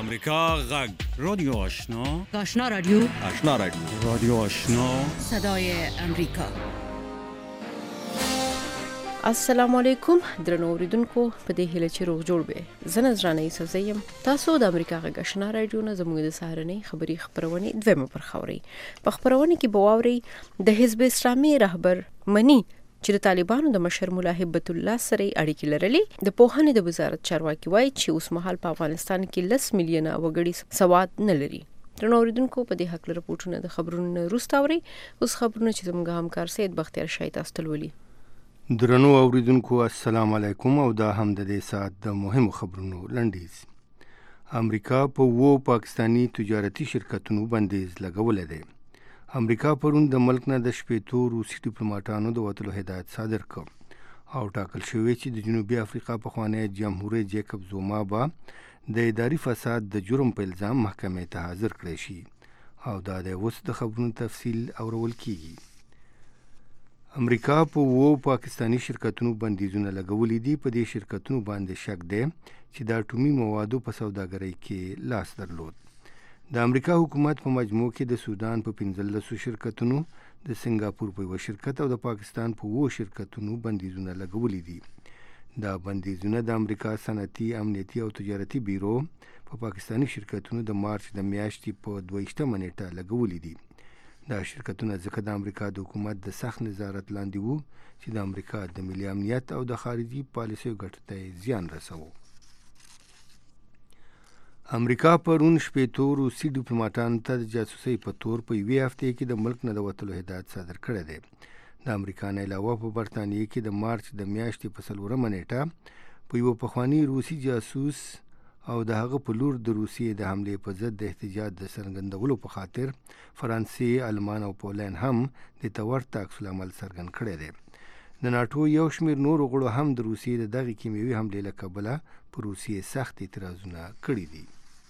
امریکا غږ رادیو آشنا رادیو رادیو آشنا صدای امریکا. السلام علیکم درنو اوریدونکو، په دې هیله چې روغ جوړ به. زه نذرانه یوسفزیم. تاسو د امریکا غږ آشنا رادیو نه زموږ د سهارنۍ خبری خبرونه دویمه پر خوري. په خبرونه کې بواوري د حزب اسلامي رهبر منی چې د طالبانو د مشر مولا هبت الله سره اړیکې لرلې. د پوهنې د وزارت چارواکي وایي چې اوس مهال په افغانستان کې 10 میلیونه وګړي سواد نه لري. درنو اوریدونکو، په دې حق لپاره راپورټونه د خبرونو وروستاوري. اوس خبرونه چې زموږ همکار سید بختیار شایت استلولي. درنو اوریدونکو، السلام علیکم، او دا هم د دې ساعت د مهمو خبرونو لنډیز. امریکا په پاکستانی تجارتي شرکتونو بندیز لګولې ده. امریکا پرون د ملک نه د 14 روسي ډیپلوماټانو د وټلو هدایت صادر کړ او ټاکل شوی چې د جنوبي افریقا په خوانی جمهور جیکب زوما با د اداري فساد د جرم په الزام محکمې ته حاضر کړی شي او دا د اوس د خبرونو تفصیل اورول کیږي. امریکا په پاکستانی شرکتونو بندیزونه لګولې دي. په دې شرکتونو باندې شک دی چې د اټومي موادو په سوداګرۍ کې لاس درلود. د امریکا حکومت په مجموع کې د سودان په 15 شرکتونو، د سنگاپور په 1 شرکت او د پاکستان په 2 شرکتونو بندیزونه لګولې دي. دا بندیزونه د امریکا صنعتي، امنیتي او تجارتي بیرو په پاکستانی شرکتونو د مارچ د میاشتې په 22 نیټه لګولې دي. دا شرکتونه ځکه د امریکا د حکومت د سخت نظارت لاندې وو چې د امریکا د ملي امنیت او د خارجي پالیسیو ګټو ته زیان رسوي. امریکا پرون 14 روسي ډیپلوماټانو ته د جاسوسۍ په تور په یوې هفته کې د ملک نه د وتلو هدایت صادر کړی دی. د امریکا نه علاوه په برتانیې کې د مارچ د میاشتې په 4 نیټه په یو پخوانی روسي جاسوس او د هغه په لور د روسیې د حملې په ضد د احتجاج د څرګندولو په خاطر فرانسې، آلمان او پولند هم د ورته عکس العمل څرګند کړی دی. د ناټو یو شمېر نورو غړو هم د روسیې د دغې کیمیاوي حملې له کبله په روسیې سخت اعتراضونه کړي دي.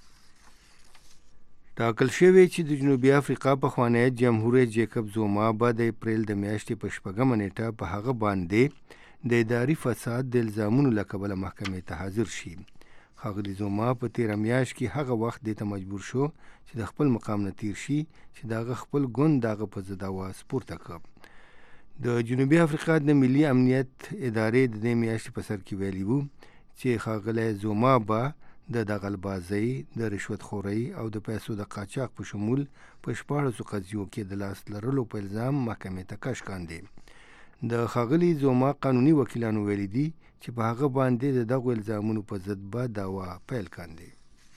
ټاکل شوی چې د جنوبي افریقا پخوانی جمهور جیکب زوما به د اپریل د میاشتې په 4 نیټه په هغه باندې د اداري فساد د الزامونو له کبله محکمې ته حاضر شي. ښاغلي زوما په 13 میاشت کې هغه وخت دې ته مجبور شو چې د خپل مقام نه تیر شي چې دغه خپل ګوند دغه په ضد اواز پورته کړ. د جنوبي افریقا د ملي امنیت ادارې د دې میاشتې په سر کې ویلي وو چې ښاغلی زوما به د دغلبازۍ، د رشوت خورۍ او د پیسو د قاچاق په شمول په 14 قضیو کې د لاس لرلو په الزام محکمې ته کش کاندي. د ښاغلي زوما قانوني وکیلانو ویلي دي چې په هغه باندې د دغو الزامونو په ضد به دعوا پیل کاندي.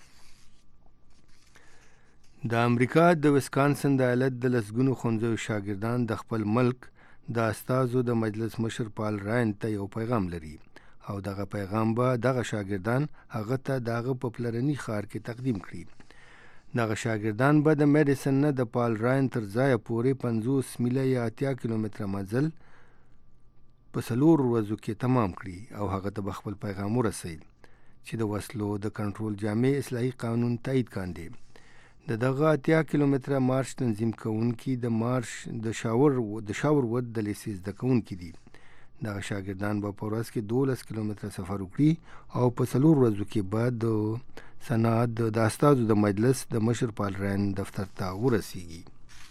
د امریکا د وسکانسن د ایالت د لسګونو ښوونځیو شاګردان د خپل ملک د استازو د مجلس مشر پال راین ته یو پیغام لري او دغه پیغام به دغه شاګردان هغه ته دغه په پلرني ښار کې تقدیم کړي. دغه شاګردان به د میډیسن نه د پال راین تر ځایه پورې 50 میله یا 80 کیلومتره مزل په 4 ورځو کې تمام کړي او هغه ته به خپل پیغام ورسوي چې د وسلو د کنټرول جامع اصلاحي قانون تایید کاندي. دغه 80 کیلومتره مارش تنظیم کوونکي د مارش د شاور ود د لیسې زده کوونکي دي. دغه شاګردان به په ورځ کې 12 کیلومتره سفر وکړي او په 4 ورځو کې بعد د سناد د استازو د مجلس د مشر پال راین دفتر ته ورسیږي.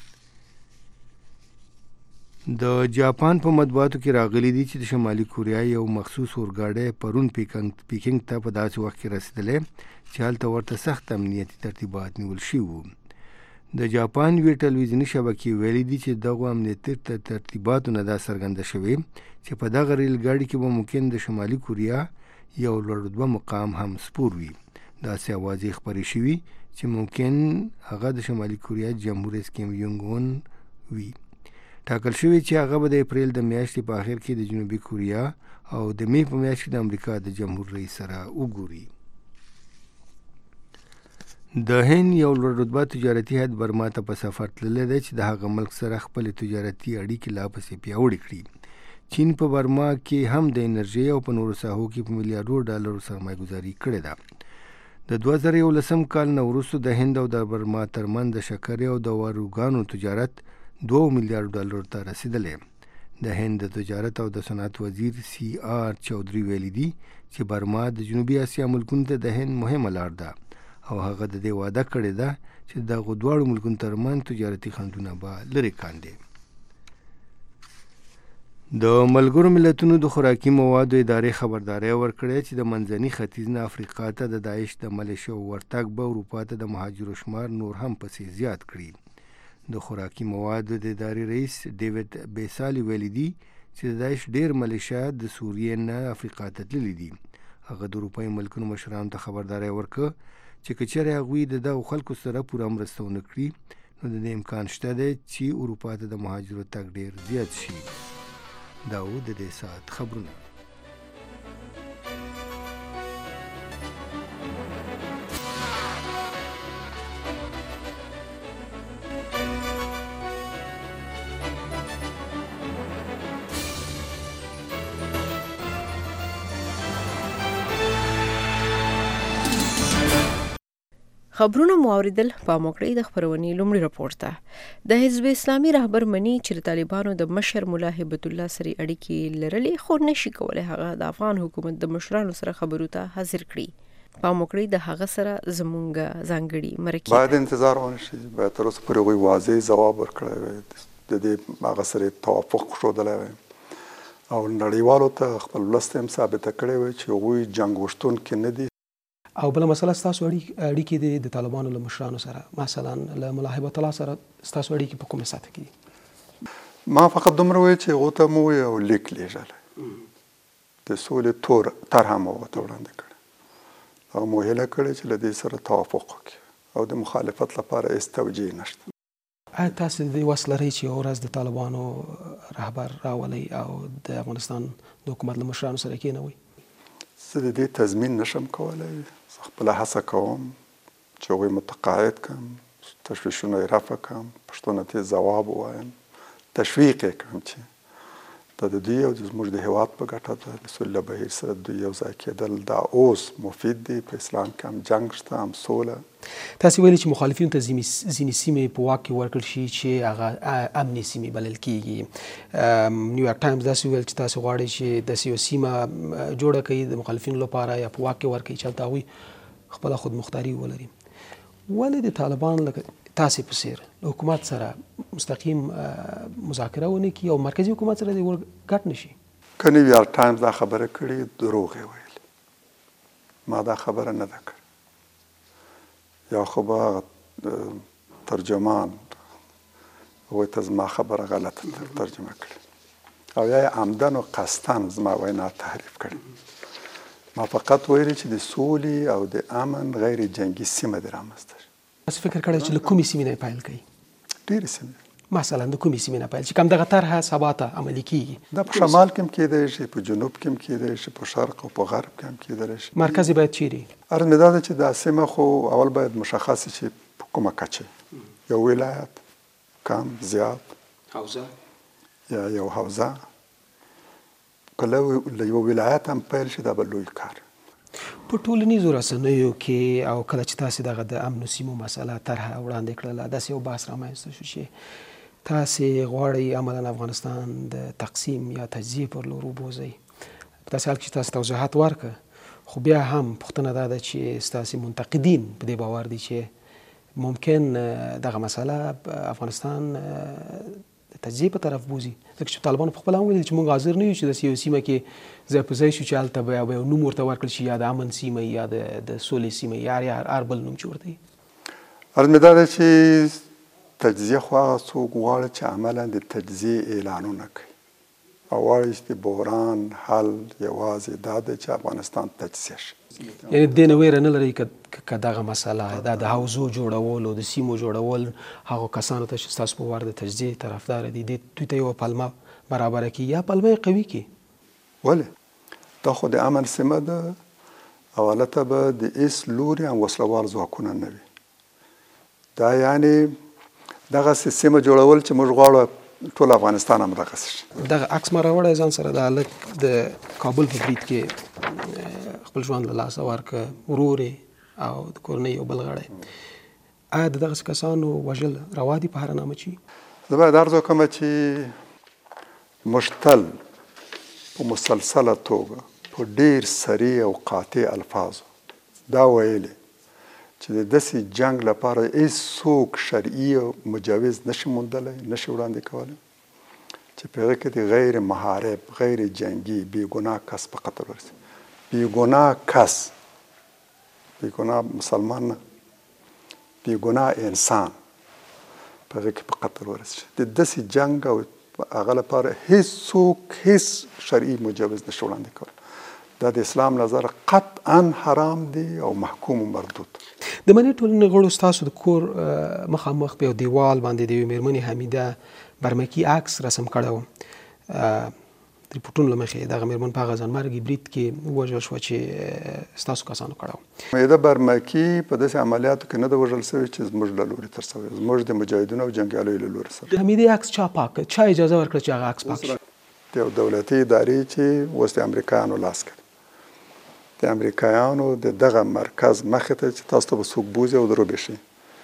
د جاپان په مطبوعاتو کې راغلي دي چې د شمالي کوریا یو مخصوص اورګاډی پرون پیکنګ ته په داسې وخت کې رسیدلی چې هلته ورته سخت امنیتي ترتیبات نیول شوي وو. د جاپان یوې ټلویزیوني شبکې ویلي دي چې دغو امنیتي ترتیباتو نه دا څرګنده شوې چې په دغه ریل ګاډي کې به ممکن د شمالي کوریا یو لوړ رتبه مقام هم سپور وي. داسې اوازې خپرې شوي چې ممکن هغه د شمالي کوریا جمهور رئیس کیم یونګ اون وي. ټاکل شوی چې هغه به د اپریل د میاشتې په آخر کې د جنوبي کوریا او د مې په میاشت کې د امریکا د جمهور رئیس سره وګوري. د هند یو لوړ رتبه تجارتي هیات برما ته په سفر تللی دی چې د هغه ملک سره خپل تجارتي اړیکې لا پسې پیاوړې کړي. چین په برما کې هم د انرژۍ او په نورو ساحو کې په میلیارډو ډالرو سرمایه ګزاري کړې ده. د 2011 کال نه وروسته د هند او د برما ترمنځ د شکرې او د واروګانو تجارت 2 میلیارډ ډالر ته رسیدلی. د هند د تجارت او د صنعت وزیر CR چودھری ویلي دي چې برما د جنوبي اسیا ملکونو ته د هند مهمه لار ده او هغه د دې وعده کړې ده چې دغه دواړو ملکونو ترمنځ تجارتي خنډونه به لرې کاندي. د ملګرو ملتونو د خوراکي موادو ادارې خبرداری ورکړې چې د منځني ختیځ نه افریقا ته د داعش د ملیشو ورتګ به اروپا ته د مهاجرو شمار نور هم پسې زیات کړي. د خوراکي موادو د ادارې رئیس ډیوډ بیسالي ویلي دي چې د داعش ډېر ملیشیا د سوریې نه افریقا ته تللي دي. هغه د اروپایي ملکونو مشرانو ته خبرداری ورکړه چې که چېرې هغوی د دغو خلکو سره پوره مرسته ونه کړي نو د دې امکان شته دی چې اروپا ته د مهاجرو تګ ډېر زیات شي. دا و د دې ساعت خبرونه. خبرونه مو اوریدل. پام وکړئ د خبرونې لومړي راپور ته. د حزب اسلامي رهبر مني چې د طالبانو د مشر مولا هیبت الله سره اړیکې لرلې خو نشي کولای هغه د افغان حکومت د مشرانو سره خبرو ته حاضر کړي. پام وکړئ د هغه سره زمونږ ځانګړي مرکه باید انتظار ونشي، باید تر اوسه پورې وی واضح ځواب ورکړی وي، د دې هغه سره توافق ښودلی وي او نړیوالو ته خپل ولس ته هم ثابته کړی وي چې هغوی جنګ غوښتونکي نه دي. او بل مسله ستاسو اړیکې د طالبانو له مشرانو سره، مثلا له مولا هیبت الله سره ستاسو اړیکې په کومه سطح کې دي؟ ما فقط دومره وایي چې هغو ته مو یو لیک لیږلی د سولې طرحه مو ورته وړاندې کړې، هغه مو هیله کړې چې له دې سره توافق وکړي او د مخالفت لپاره هېڅ توجیه نشته. آیا تاسو د دې وس لرئ چې یوه ورځ د طالبانو رهبر راولئ او د افغانستان د حکومت له مشرانو سره کېنوئ؟ زه د دې تضمین نشم کولی، زه خپله هڅه کوم چې هغوی متقاعد کړم، تشویشونه یې رفع کړم، پوښتنو ته یې ځواب ووایم، تشویق یې کړم چې دا د دوی او زموږ د هېواد په ګټه ده، د سولې له بهیر سره دوی یو ځای کېدل دا اوس مفید دی. په اسلام کې هم جنګ شته، هم سوله. تاسو ویلي چې مخالفینو ته ځینې سیمې په واک کې ورکړل شي چې هغه امني سیمې بلل کېږي. نیویارک ټایمز داسې ویل چې تاسو غواړئ چې داسې یوه سیمه جوړه کړئ د مخالفینو لپاره یا په واک کې ورکړئ چې هلته هغوی خپله خودمختاري ولري. ولې د طالبانو لکه تاسې په څېر له حکومت سره مستقیم مذاکره ونه کړي او مرکزي حکومت سره دې ګډ نه شي؟ که نیویارک ټایمز دا خبره کړې دروغ یې ویل، ما دا خبره نه ده کړې. یا خو به ترجمان هغوی ته زما خبره غلطه ترجمه کړې او یا یې عمدن و قصدن زما وینا تحریف کړې. ما فقط ویلي چې د سولې او د امن غیر جنګي سیمه دې رامنځته شي. تاسو فکر کړی چې له کومې سیمې نه پیل کوي؟ ډېرې سیمې، مثلا د کومې سیمې نه پیل چې کوم دغه طرحه سبا ته عملي کیږي؟ دا په شمال کې هم کېدی شي، په جنوب کې هم کېدی شي، په شرق او په غرب کې هم کېدی شي. مرکز باید چیرې؟ عرض مې دا ده چې دا سیمه خو اول باید مشخص شي په کومه کچه، یو ولایت، کم، زیات، حوزه یا یو حوزه. که له یو ولایت هم پیل شي دا به لوی کار. په ټولنیزو رسنیو کې او کله چې تاسې دغه د امنو سیمو مسله طرحه وړاندې کړله داسې یو بحث رامنځته شو چې تاسې غواړئ عملا افغانستان د تقسیم یا تجزیې پر لور وبوځئ. په داسې حال کې چې تاسو توضیحات ورکړه خو بیا هم پوښتنه دا ده چې ستاسې منتقدین په دې باور دي چې ممکن دغه مسله افغانستان د تجزیې په طرف بوځي، ځکه چې طالبانو په خپله هم ویل چې موږ حاضر نه یو چې داسې یوه سیمه کې ځای په ځای شو چې هلته به یو نوم ورته ورکړل شي، یا د امن سیمه یا د سولې سیمه یا هر بل نوم چې ورته وي. عرض مې دا ده چې تجزیه خو هغه څوک غواړي چې عملا د تجزیې اعلانونه کوي او غواړي چې د بحران حل یوازې دا دی چې افغانستان تجزیه شي. یعنې دې نه ویره نه لرئ که دغه مسله دا د حوزو جوړول او د سیمو جوړول هغو کسانو ته چې ستاسو په وار د تجزیې طرفداره دي دوی ته یوه پلمه برابره کړي یا پلمه یې قوي کړي؟ ولې؟ دا خو د امن سیمه ده او هلته به د هېڅ لوري هم وسلوال ځواکونه نه وي. دا یعنې دغسې سیمه جوړول چې موږ غواړو ټول افغانستان هم دغسې شي. دغه عکس ما راوړی ځان سره د هلک د کابل په برید کې خپل ژوند له لاسه ورکړه، ورور او د کورنۍ یو بل غړی. آیا د دغسې کسانو وژل روا دي په هره نامه چې؟ زه باید عرض وکړم چې موږ تل په مسلسله توګه په ډېر سریع او قاطع الفاظو دا ویلي چې د داسې جنگ لپاره هیڅوک شرعي او مجوز نشي موندلی، نشي وړاندې کولی چې په هغه کې د غیر محارب، غیر جنگي، بېګناه کس په قتل ورسي. بېګناه کس، بېګناه مسلمان نه، بېګناه انسان په هغه کې په قتل ورسي. د داسې جنگ او هغه لپاره هیڅوک هیڅ شرعي مجوز نشي وړاندې کولی. دا د اسلام نظر قطعا حرام دی او محکوم و مردود. د منې ټولنې غړو ستاسو د کور مخامخ په یو دیوال باندې د یوې مېرمنې حمیده برمکي عکس رسم کړی و. د ریپورټونو له مخې دغه مېرمن په هغه ځانمرګي برید کې ووژل شوه چې ستاسو کسانو کړی و. حمیده برمکي په داسې عملیاتو کې نه ده وژل شوې چې زموږ له لورې ترسوی، زموږ د مجاهدینو او جنګیالیو له لورې سره. د حمیدې عکس چا پاک کړ؟ چا اجازه ورکړه چې هغه عکس پاک شي؟ د یو دولتي ادارې چې اوس د امریکایانو لاس کې، د امریکایانو د دغه مرکز مخې ته چې تاسو ته به څوک بوځي او دروبې شي،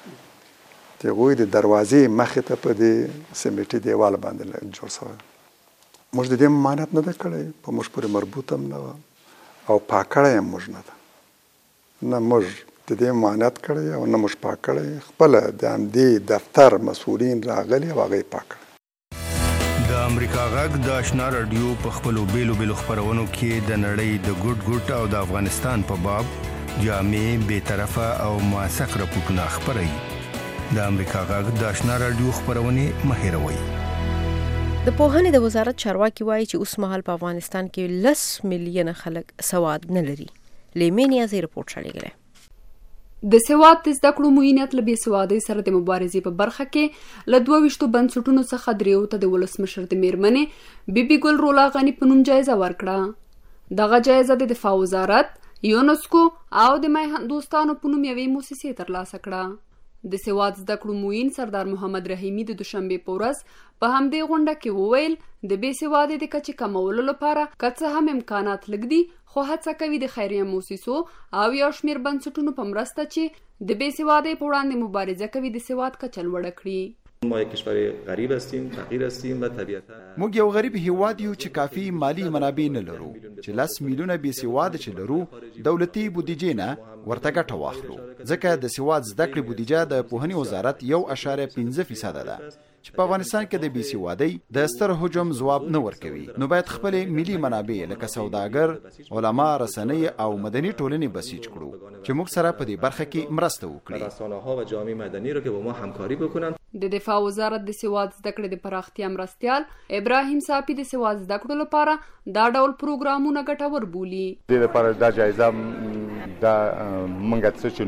د هغوی د دروازې مخې ته په دې سیمټي دیوال باندې جوړ شوی. موږ د دې ممانعت نه ده کړی، په موږ پورې مربوط هم نه وه او پاک کړی هم موږ نه ده، نه موږ د دې ممانعت کړی او نه موږ پاک کړی. خپله د همدې دفتر مسؤلین راغلي او هغه یې پاک کړی. د امریکا غږ د آشنا رادیو په خپلو بیلو بیلو خپرونو کې د نړۍ د ګوټ ګوټ او د افغانستان په باب جامع، بېطرفه او موثق راپورټونه خپروي. د امریکا غږ د آشنا رادیو خپرونې مه هېروئ. د پوهنې د وزارت چارواکي وایي چې اوس مهال په افغانستان کې 10 میلیونه خلک سواد نه لري. لیمینیا زی رپورټ شالیږي. د سواد د زده کړو معینیت له بې سوادۍ سره د مبارزې په برخه کې له 22 بنسټونو څخه دریو ته د ولسمشر د میرمنې بیبي ګل رولا غني په نوم جایزه ورکړه. دغه جایزه د دفاع وزارت، یونسکو او د میهندوستانو په نوم یوې موسسې ترلاسه کړه. د سواد زده کړو معین سردار محمد رحیمي د دوشنبې په ورځ په همدې غونډه کې وویل د بې سوادۍ د کچې کمولو لپاره که څه هم امکانات لږ دي، خو هڅه کوي د خیریه موسسو او یو شمېر بنسټونو په مرسته چې د بې سوادۍ په وړاندې مبارزه کوي د سواد کچه لوړه کړي. ما یک کشور غریب هستیم، فقیر هستیم و طبیعتا موږ یو غریب هیواد یو چې کافي مالی منابع نه لرو چې 10 میلیونه بې سواد چې لرو دولتي بودیجې نه ورته ګټه واخلو، ځکه د سواد زده کړې بودیجه د پوهنې وزارت 1.5% ده چې په افغانستان کې د بې سوادۍ د ستر هجوم ځواب نه ورکوي. نو باید خپل ملي منابع لکه سوداګر، علما، رسنۍ او مدني ټولنې بسیج کړو چې موږ سره په دې برخه کې مرسته وکړي. رسانه‌ها و جامعه مدنی رو که با ما همکاری بکنن. د دفاع وزارت د سواد زده کړې د پراختیا مرستیال ابراهیم صافي د سواد زده کړو لپاره دا ډول پروګرامونه ګټور بولي. د لپاره دا جایزه دا منګه چې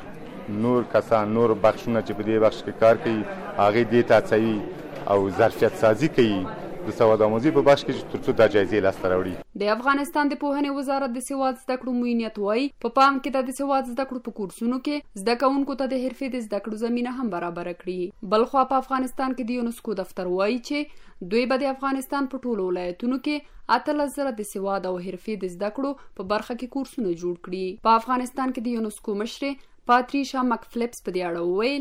نور کسان، نور بخشونه چې په دې بخش کې کار کوي هغه دې ته هڅوي او ظرفیت سازي کوي د سواد آموزي په بخش کې ترڅو دا جایزې لاسته راوړي. د افغانستان د پوهنې وزارت د سواد زده کړو معینیت وایي په پام کې د سواد زده کړو په کورسونو کې زده کوونکو ته د حرفې د زده کړو زمينه هم برابر کړي. بلخوا په افغانستان کې د یونسکو دفتر وایي چې دوی به د افغانستان په ټولو ولایتونو کې 18,000 د سواد او حرفې د زده کړو په برخه کې کورسونه جوړ کړي. په افغانستان کې د یونسکو مشر پاتریشا مکفلیپس په دې اړه وویل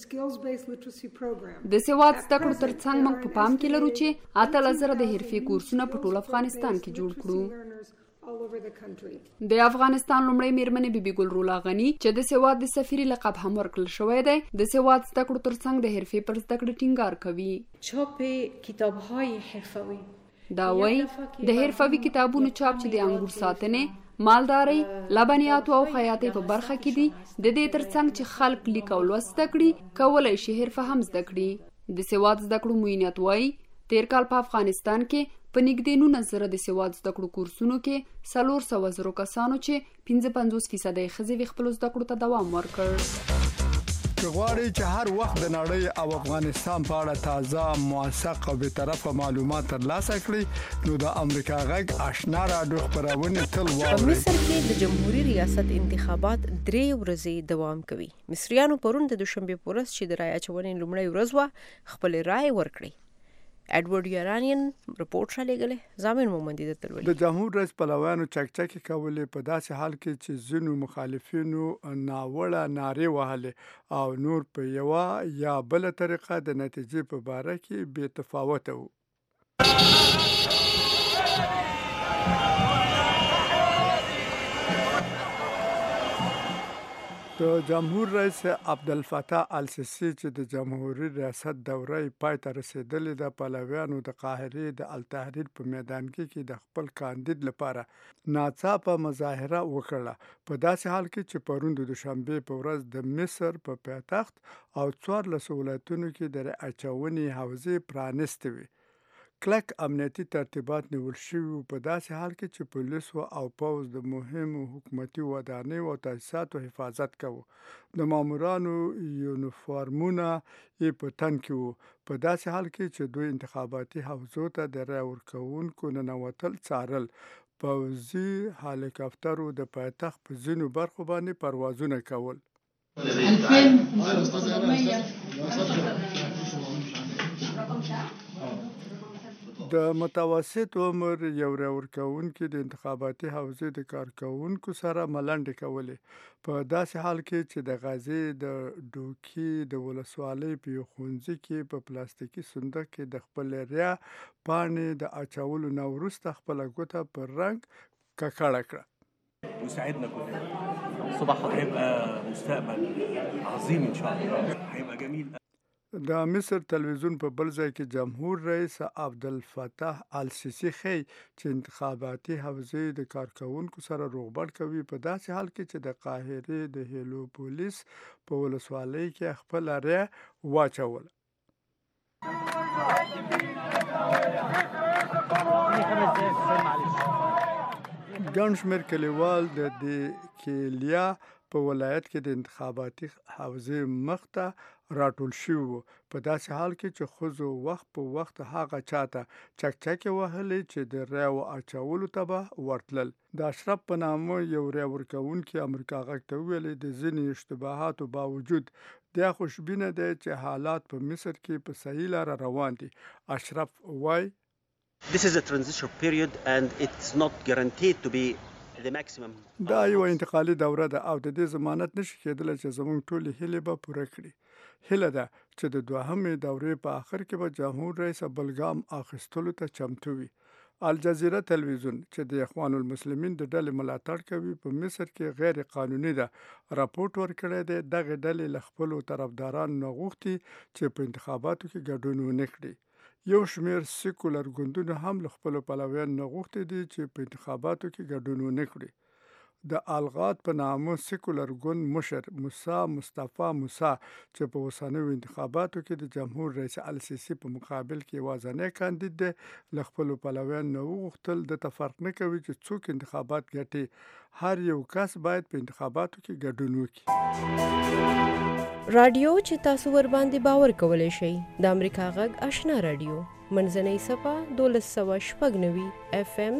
د سواد زده کړو ترڅنګ موږ په پام کې لرو چې 18,000 د حرفې کورسونه په ټول افغانستان کې جوړ کړو. د افغانستان لومړی میرمنې بیبي ګل رولا غني چې د سواد د سفیري لقب هم ورکړل شوی دی، د سواد زده کړو ترڅنګ د حرفې پر زده کړې ټینګار کوي. چاپ کتاب‌های حرفوي دا وایي د حرفوي کتابونو چاپ چې د انګور ساتنې، مالدارۍ، لبنیاتو او خیاطۍ په برخه کې دي، د دې ترڅنګ چې خلک لیک او لوست زده کړي کولای شي حرفه هم زده کړي. د سواد زده کړو معینیت وایي تیر کال په افغانستان کې په نږدې 19,000 د سواد زده کړو کورسونو کې 400,000 کسانو چې 55% ښځې خپل زده کړو ته دوام ورکړ. که غواړئ چې هر وخت د نړۍ او افغانستان په اړه تازه، موثق او بی‌طرفه معلومات ترلاسه کړئ نو د امریکا غږ آشنا رادیو خپرونې تل واورئ. په مصر کې د جمهوریت ریاست انتخابات 3 ورځې دوام کوي. مصریانو پرون د دوشنبې په ورځ چې د رای اچونې لومړۍ ورځ وه خپل رای ورکړي. ایډورډ یارانین رپورټ شالیږي. زامن مومندي د تلولي د جمهور رئیس پلویانو چکچکې کولې په داسې حال کې چې ځینو مخالفینو ناوړه نارې وهلې او نور په یوه یا بل طریقه د نتیجې په باره کې بې تفاوته وو. د جمهور رئیس عبدالفتاح السیسی چې د جمهوریت ریاست دوره پای ته رسیدلې ده، پلویانو د قاهرې د التحریر په میدان کې د خپل کاندید لپاره ناڅاپه مظاهره وکړه، په داسې حال کې چې پرون د دوشنبې په ورځ د مصر په پایتخت او 14 ولایتونو کې د اچونې حوزې پرانیستې وي. کلک امنیتي ترتیبات نیول شوي په داسې حال کې چې پولیسو او پوځ د مهمو حکومتي ودانیو او تاسیساتو حفاظت کوي. د مامورانو یونیفورمونه یې په تن کې وو، په داسې حال کې چې دوی انتخاباتي حوزو ته د رای ورکوونکو ننوتل څارل. پوځي هلیکاپټرو د پایتخت په ځینو برخو باندې پروازونه کول. د متوسط عمر یو رای ورکوونکي د انتخاباتي حوزې د کارکوونکو سره ملنډې کولې، په داسې حال کې چې د غزې د ډوکي د ولسوالۍ په یو ښوونځي کې په پلاستیکي صندوق کې د خپل ریا پاڼې د اچولو نه وروسته خپله ګوته پر رنګ ککړه کړه. وساعدنا كلنا. صباح هيبقى مستقبل عظيم ان شاء الله، هيبقى جميل. د مصر تلویزیون په بل ځای کې جمهور رئیس عبدالفتاح السیسی ښیي چې انتخاباتي حوزې د کارکوونکو سره روغبړ کوي، په داسې حال کې چې د قاهرې د هیلوپولیس په ولسوالۍ کې خپل رای واچول. ګڼ شمېر کلیوال د دیکیلیا په ولایت کې د انتخاباتي حوزې مخ ته راټول شوي وو، په داسې حال کې چې ښځو وخت په وخت هغه چاته چکچکې وهلې چې د رایو اچولو ته به ورتلل. د اشرف په نامه یو رای ورکوونکي امریکا غږ ته وویلې د ځینې اشتباهاتو باوجود دا خوشبینه دی چې حالات په مصر کې په صحیح لاره روان دي. اشرف وایي This is a transition period and it's not guaranteed to be the maximum. دا یو انتقالي دوره ده او د دې ضمانت نشي کېدلی چې زموږ ټولې هیلې به پوره کړي. هیله ده چې د دوهمې دورې په آخر کې به جمهور رئیس بلګام اخیستلو ته چمتو وي. الجزیره تلویزیون چې د اخوان المسلمین د ډلې ملاتړ کوي په مصر کې غیر قانوني ده، راپورټ ورکړی دی دغه ډلې له خپلو طرفدارانو نه غوښتي چې په انتخاباتو کې ګډون ونه کړي. یو شمېر سیکولر ګوندونه هم له خپلو پلویانو نه غوښتي دي چې په انتخاباتو کې ګډون ونه کړي. د الغاد په نامه سیکولر ګوند مشر موسی مصطفی موسی چې په اوسنیو انتخاباتو کې د جمهور رئیس السیسی په مقابل کې یوازینی کاندید دی، له خپلو پلویانو نه وغوښتل دته فرق نه کوي چې څوک انتخابات ګټي، هر یو کس باید په انتخاباتو کې ګډون وکړي. رادیو چې تاسو ور باندې باور کولای شئ د امریکا غږ آشنا رادیو منځنۍ صفه 1296 FM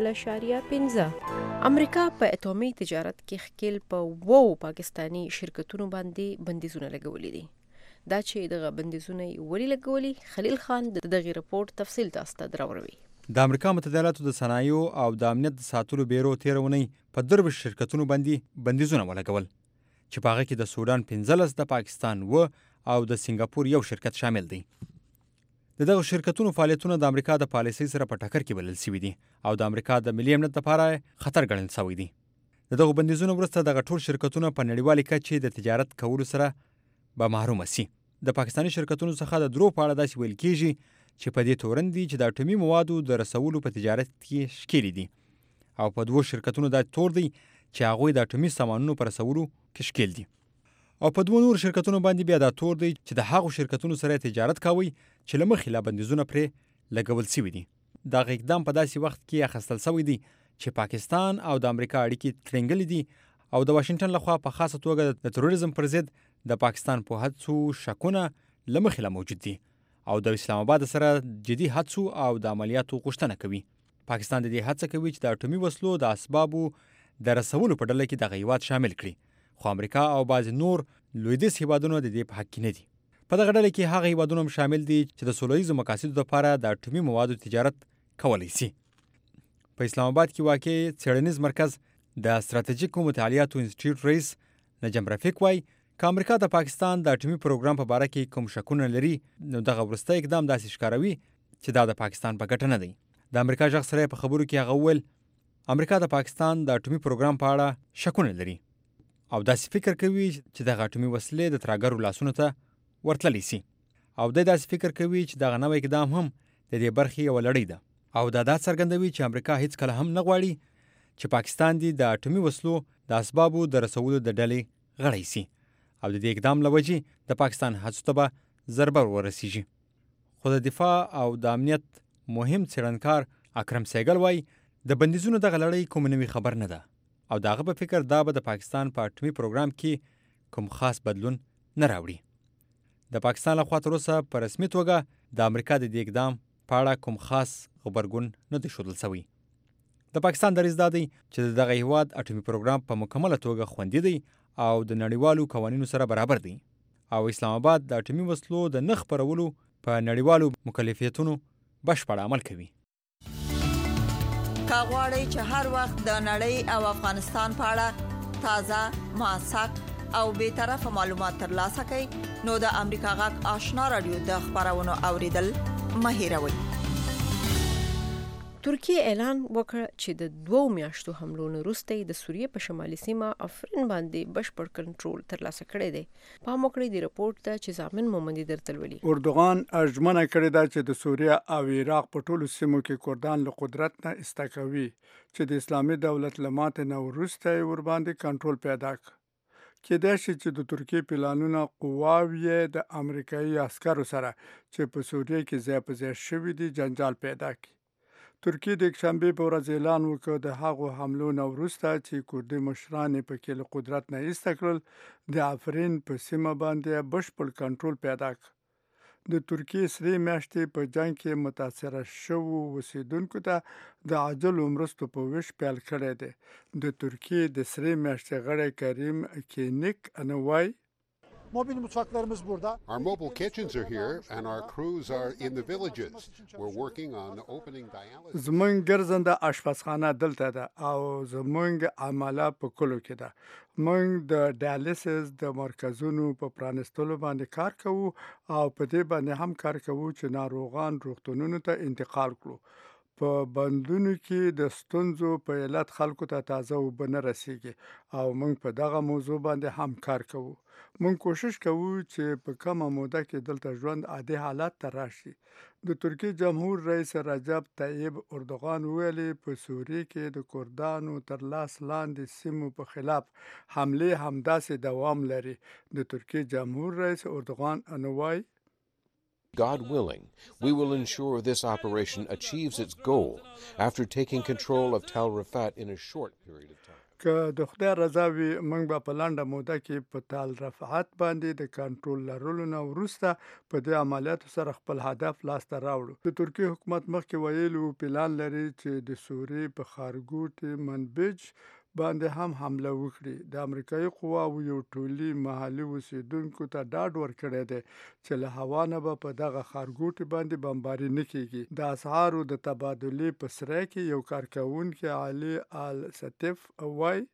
0.15. امریکا په اټومي تجارت کې خپل په پاکستانی شرکتونو باندې بندیزونه لګولې دي. دا چې دغه بندیزونه ولی لګولي، خلیل خان دغه رپورت تفصیل تاسو ته دراوړي. د امریکا متحده ایالاتو د صنایعو او د امنیت د ساتلو بیرو تیرونی په 10 شرکتونو باندې بندیزونه ولګول چې په هغه کې د سودان 15 د پاکستان او د سنگاپور یو شرکت شامل دی. دغه شرکتونو فعالیتونه د امریکا د پالیسۍ سره په ټکر کې بلل شوي دي او د امریکا د ملي امنیت لپاره خطر ګڼل شوی دی. دغه بندیزونو وروسته دغه ټول شرکتونه په نړیوالې کچې د تجارت کولو سره به محروم شي. د پاکستاني شرکتونو څخه د درو په اړه داسې ویل کېږي چې په دې تورن دي چې د اټومي موادو د رسولو په تجارت کې ښکېلي دي او په دوو شرکتونو دا تور دی چې هغوی د اټومي سامانونو په رسولو کې ښکېل دي او په دوو نور شرکتونو باندې بیا دا تور دی چې د هغو شرکتونو سره تجارت کوي چې له مخې لا بندیزونه پرې لګول شوي دي. دغه اقدام په داسې وخت کې اخیستل شوی دی چې پاکستان او د امریکا اړیکې ترنګلې دي او د واشنگټن لخوا په خاصه توګه د تروریزم پر ضد د پاکستان په هڅو شکونه له مخې لا موجود دي او د اسلام آباد سره جدي هڅو او د عملیاتو غوښتنه کوي. پاکستان د دې هڅه کوي چې د اټومي وسلو د اسبابو د رسولو په ډله کې دغه هیواد شامل کړي، خو امریکا او بعضې نور لویدیځ هیوادونه د دې په حق کې نه دي. په دغه ډله کې هغه هیوادونه هم شامل دي چې د سوله ییزو مقاصدو لپاره د اټومي موادو تجارت کولی شي. په اسلام آباد کې واقع څېړنیز مرکز د ستراتیژیکو مطالعاتو انسټیټیوټ رئیس نجم رفیق وایي که امریکا د پاکستان د اټومي پروګرام په باره کې کوم شکونه لري نو دغه وروستی اقدام داسې ښکاروي چې دا د پاکستان په ګټه نه دی. د امریکا غږ سره په خبرو کې هغه وویل امریکا د پاکستان د اټومي پروګرام په اړه شکونه لري او داسې فکر کوي چې دغه اټومي وسلې د ترهګرو لاسونو ته ورتللی سي او دی داسې فکر کوي چې دغه نوی اقدام هم د دې برخې یوه لړۍ ده او دا څرګندوي چې امریکا هیڅکله هم نه غواړي چې پاکستان دې د اټومي وسلو د اسبابو د رسولو د ډلې غړی سي او د دې اقدام له وجې د پاکستان هڅو ته به ضربه ورسیږي. خو د دفاع او د امنیت مهم څېړنکار اکرم سیګل وایي د بندیزونو دغه لړۍ کوم نوي خبر نه ده او د هغه په فکر دا به د پاکستان په اټومي پروګرام کې کوم خاص بدلون نه راوړي. د پاکستان لخوا تر اوسه په رسمي توګه د امریکا د دې اقدام په اړه کوم خاص غبرګون نه دی ښودل سوی. د پاکستان دریځ دا دی چې دغه هیواد اټومي پروګرام په مکمله توګه خوندي دی او د نړیوالو قوانینو سره برابر دی او اسلام آباد د اټومي وسلو د نه خپرولو په نړیوالو مکلفیتونو بشپړ عمل کوي. که غواړئ چې هر وخت د نړۍ او افغانستان په اړه تازه، موثق او بې طرفه معلومات ترلاسه کړئ نو د امریکا غږ آشنا رادیو د خبرونو اوریدل مه هېروئ. ترکیه اعلان وکړ چې د 2 میاشتو حملو نه وروسته د سوریې په شمالي سیمه افرین باندې بشپړ کنټرول ترلاسه کړی دی. پام وکړئ د رپورټ ته چې ضامن مومندي درته لولي. اردوغان ژمنه کړې ده چې د سوریه او عراق په ټولو سیمو کې کردان له قدرت نه استکوي چې د اسلامي دولت له ماتې نه وروسته یې ورباندې کنټرول پیدا کړ. کېدای شي چې د ترکیې پلانونه قواوې د امریکایي عسکرو سره چې په سوریه کې ځای په ځای شوي دي جنجال پیدا کړي. ترکیه د یکشنبې په ورځ اعلان وکړ د هغو حملو نه وروسته چې کردي مشران یې پکې له قدرت نه ایسته کړل د افرین په سیمه باندې بشپړ کنټرول پیدا کړ. د ترکیې 3 میاشتې په جنگ کې متاثره شوو اوسیدونکو ته د عاجلو مرستو په ویش پیل کړی دی. د ترکیې د 3 میاشتې غړی کریم کینیک انوای Mobil mutfaklarımız burada. Our mobile kitchens are here and our crews are in the villages. We're working on opening dialysis. زمونږ ګرځنده آشپزخانه دلته ده او زمونږ عمله په کلو کې ده. موږ د ډیالیسس د مرکزونو په پرانستلو باندې کار کوو او په دې باندې هم کار کوو چې ناروغان روغتونونو ته انتقال کړو. په بندونو کې د ستونزو په علت خلکو ته تازه اوبه نه رسیږي او موږ په دغه موضوع باندې هم کار کوو. موږ کوشش کوو چې په کومه موده کې دلته ژوند عادي حالت ته راشي. د ترکیې جمهور رئیس رجب طیب اردوغان ویلي په سوریه کې د کردانو تر لاس لاندې سیمو په خلاف حملې همداسې دوام لري. د ترکیې جمهور رئیس اردوغان انوای God willing, we will ensure this operation achieves its goal after taking control of Tal Rifat in a short period of time. که د خدای رضا وي موږ به په لنډه موده کې په تال رفعت باندې د کنټرول لرلو نه وروسته په دې عملیاتو سره خپل هدف لاسته راوړو. د ترکیې حکومت مخکې ویلو پلان لري چې د سوریې په ښارګوټي منبج باندې هم حمله وکړي. د امریکایي قواو یو ټولي محلي اوسیدونکو ته ډاډ ورکړی دی چې له هوا نه به په دغه ښارګوټي باندې بمباري نه کیږي. د اسعارو د تبادلې په سرای کې یو کارکوونکی علي الستیف وایي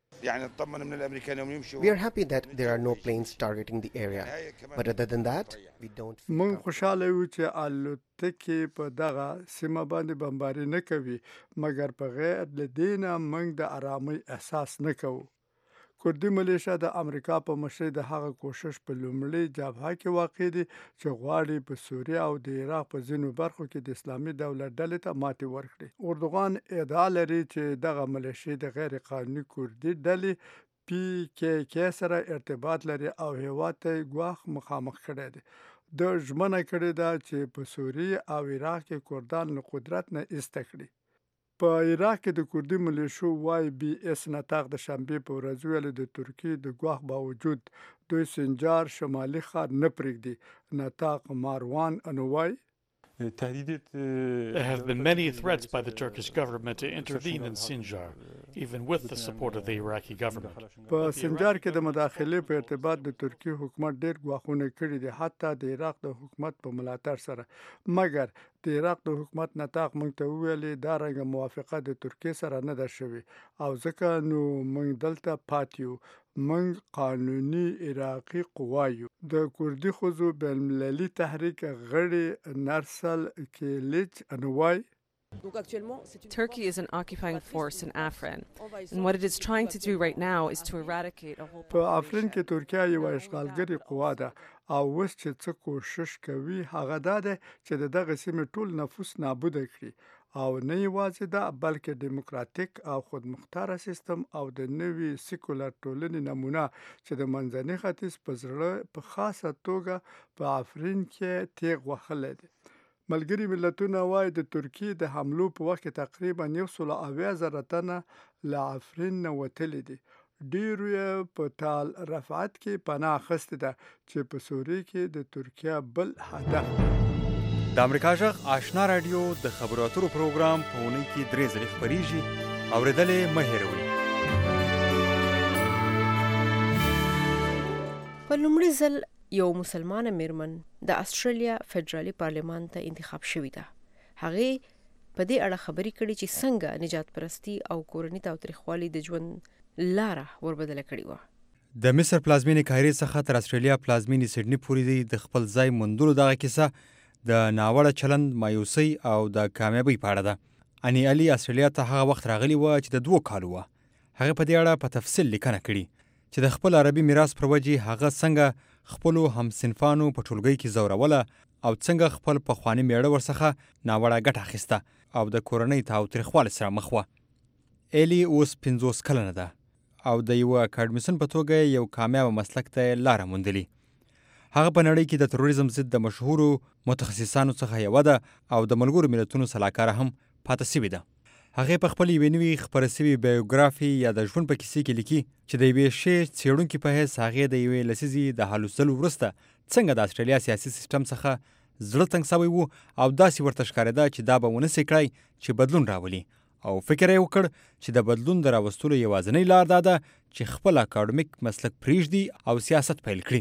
We are happy that there are no planes targeting the area, but other than that, we don't. موږ خوشاله یو چې الوتکې په دغه سیمه باندې بمباري نه کوي مګر په غیر له دې نه موږ د آرامۍ احساس نه کوو. کردي ملیشه د امریکا په مشرۍ د هغه کوشش په لومړۍ جبهه کې واقع دي چې غواړي په سوریه او د عراق په ځینو برخو کې د اسلامي دولت ډلې ته ماتې ورکړي. اردوغان ادعا لري چې دغه ملیشې د غیر قانوني کردي ډلې PKK سره ارتباط لري او هیواد ته ګواښ مخامخ کړی دی. د ژمنه کړې ده چې په سوریه او عراق کې کردان له قدرت نه ایسته کړي. په عراق کې د کردي ملیشو YBS نطاق د شنبې په ورځ ویل د ترکیې د ګواښ باوجود دوی سنجار شمالي ښار نه پرېږدي. نطاق ماروان انوای There have been many threats by the Turkish government to intervene in Sinjar, even with the support of the Iraqi government. په سنجار کې د مداخلې په ارتباط د ترکیې حکومت ډېر ګواښونه کړي دي حتی د عراق د حکومت په ملاتړ سره. مګر د عراق د حکومت نطاق موږ ته ویلي دا رنګه موافقه د ترکیې سره نه ده شوې او ځکه نو موږ دلته پاتې یو. موږ قانوني عراقي قوا یو. د کردي ښځو بینالمللي تحریک غړي نرسل کیلیچ انوای Turkey is an occupying force in Afrin, and what it is trying to do right now is to eradicate a whole په افرین کې ترکیه یو اشغالګرې قوا ده او اوس چې څه کوشش کوي هغه دا ده چې دغه سیمې ټول نفوس نابود کړي او نه یوازې دا بلکې دیموکراتیک او خودمختار سیستم او د نوي سیکولر ټولنې نمونه چې د منځني ختیځ په زړه په خاصه توګه په افرین کې تیغ وهلی دی. ملګري ملتونه وایي د ترکیې د حملو په وخت کې تقریبا 170,000 تنه له افرین نه وتلي دي. ډیرو یې په تال رفعت کې پناه اخیستې ده چې په سوریه کې د ترکیه بل هدف دی. د امریکا غږ آشنا رادیو د خبرو اترو پروګرام په اونۍ کې 3 ځلې خپریږي. اورېدلې مه هېروئ. په لومړي ځل یو مسلمانه میرمن د استرالیا فدرالي پارلمان ته انتخاب شوې ده. هغه په دې اړه خبرې کړې چې څنګه نجات پرستی او کورنۍ تاوتریخوالي د ژوند لاره وربدله کړې وه. د مصر پلازمینې قاهرې څخه تر استرالیا پلازمینې سیډني پورې د خپل ځای موندلو دغه کیسه د ناوړه چلند، مایوسۍ او د کامیابۍ په اړه ده. اني علي استرالیا ته هغه وخت راغلی و چې د 2 کالو وه. هغه په دې اړه په تفصیل لیکنه کړې چې د خپل عربي میراث پر وجې هغه څنګه خپلو همصنفانو په ټولګۍ کې ځوروله او څنګه خپل پخواني میړه ورڅخه ناوړه ګټه اخیسته او د کورنۍ تاوتریخوالي سره مخ وه. ایلی اوس 50 کلنه ده او د یو اکاډمیسن په توګه یو کامیاب مسلک ته لاره موندلې. هغه په نړۍ کې د تروریزم ضد د مشهورو متخصصانو څخه یوه ده او د ملګرو ملتونو سلاکاره هم پاتې سوې ده. هغې په خپل یوې نوي خپره سوي بایوګرافي یا د ژوند په کیسې کې لیکي چې د یوې ښې څېړونکي په حیث هغې د یوې لسیزې د هلوځلو وروسته څنګه د استرالیا سیاسي سیستم څخه زړه تنګ سوی و او داسې ورته ښکارېده چې دا به ونسي کړی چې بدلون راولي او فکر یې وکړ چې د بدلون د راوستلو یوازینۍ لار دا ده چې خپل اکاډمیک مسلک پرېږدي او سیاست پیل کړي.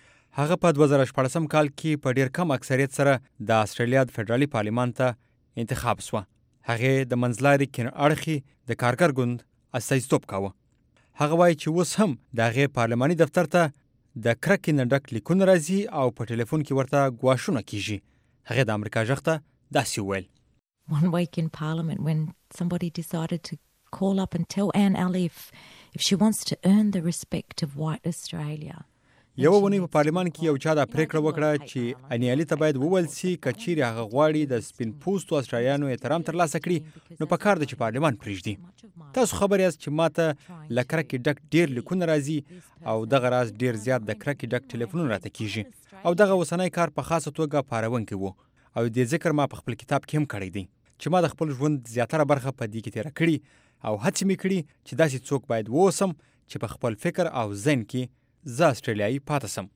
هغه په 2014 کال کې په ډېر کم اکثریت سره د استرالیا د فدرالي پارلمان ته انتخاب سوه. هغې د منځلارې کیڼ اړخي د کارګر ګوند استازیتوب کاوه. هغه وایي چې اوس هم د هغې پارلماني دفتر ته د کرکې نه ډک لیکونه راځي او په ټلیفون کې ورته ګواښونه کیږي. هغې د امریکا غږ ته داسې وویل. One week in Parliament when somebody decided to call up and tell Anne Ali if she wants to earn the respect of white Australia. یو ونی په پارلمان کې یو چا دا پریکړه وکړه چې اني علي ته باید وویل سي کچيري هغه غواړي د سپین پوستو استرالیانو احترام ترلاسه کړي نو په کار د پارلمان پریږدي. تاسو خبر یاست چې ماته لکرکې ډک ډیر لیکونه راځي او دغه راز ډیر زیات د کرکې ډک ټلیفونونه راته کیږي او دغه وسنۍ کار په خاصه توګه پارونکي وو او د ذکر ما په خپل کتاب کې هم کړی دی چې ما د خپل ژوند زیاتره برخه په دې کې تیر کړی او هڅه مې کړې چې داسې څوک باید ووسم چې په خپل فکر او ذهن کې زه استرالیایي پاتې سم.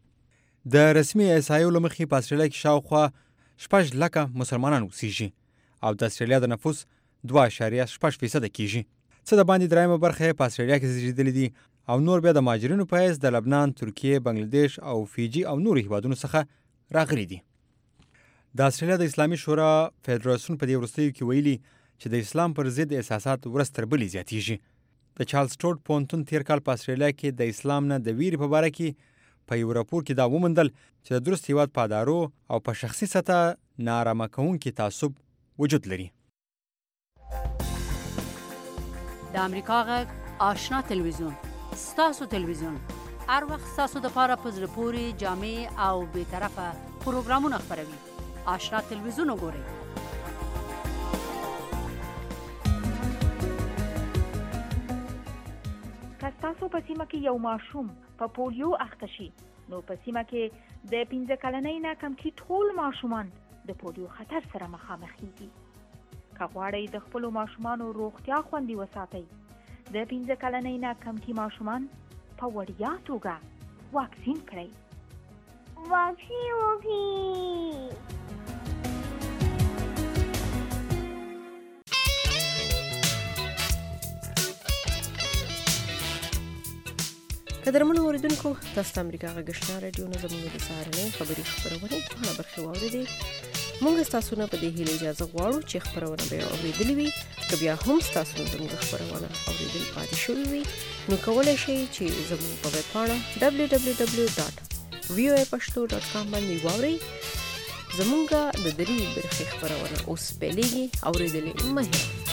د رسمي احصایو له مخې په استرالیا کې شاوخوا 6 لکه مسلمانان اوسېږي او د استرالیا د نفوس 2.6% کېږي. څه د باندې درېیمه برخه یې په استرالیا کې زیږېدلي دي او نور بیا د مهاجرینو په حیث د لبنان، ترکیې، بنګلادیش او فیجي او نورو هیوادونو څخه راغلي دي. د استرالیا د اسلامي شورا فدراسیون په دې وروستیو کې ویلي چې د اسلام پر ضد احساسات ورځ تر بلې زیاتېږي. د چارلز ټوډ پونتون تیر کال په استرالیا کې د اسلام نه د ویرې په باره کې په یو راپور کې دا وموندل چې د درست هیواد په ادارو او په شخصي سطح نارامه کوونکي تعصب وجود لري. د امریکا غږ آشنا تلویزیون ستاسو تلویزیون هر وخت ستاسو دپاره په زړه پورې جامع او بېطرفه پروګرامونه خپروي. آشنا تلویزیون وګورئ. تاسو په سیمه کې یو ماشوم په پولیو اخته شي نو په سیمه کې د 15 کلنۍ نه کم کې ټول ماشومان د پولیو خطر سره مخامخ دي. که غواړئ د خپل ماشومانو روغتیا خوندي وساتئ د 15 کلنۍ نه کم کې ماشومان په وړیا توګه واکسین کړئ. واکسین وکړئ. قدرمنو اوریدونکو تاسو د امریکا غږ آشنا رادیو نه زموږ د سهارنۍ خبري خبرونه په اړه برخه واورېدې. موږ تاسو نه په دې هیله اجازه غواړو چې خبرونه به اوریدلې وي. که بیا هم تاسو زموږ خبرونه اوریدل پاتې شوي وي نو کولای شئ چې زموږ په ویب پاڼه www.voapashto.com باندې واورئ زمونږه د درې برخې خبرونه اوس پیلېږي اوریدلې مه هېروئ.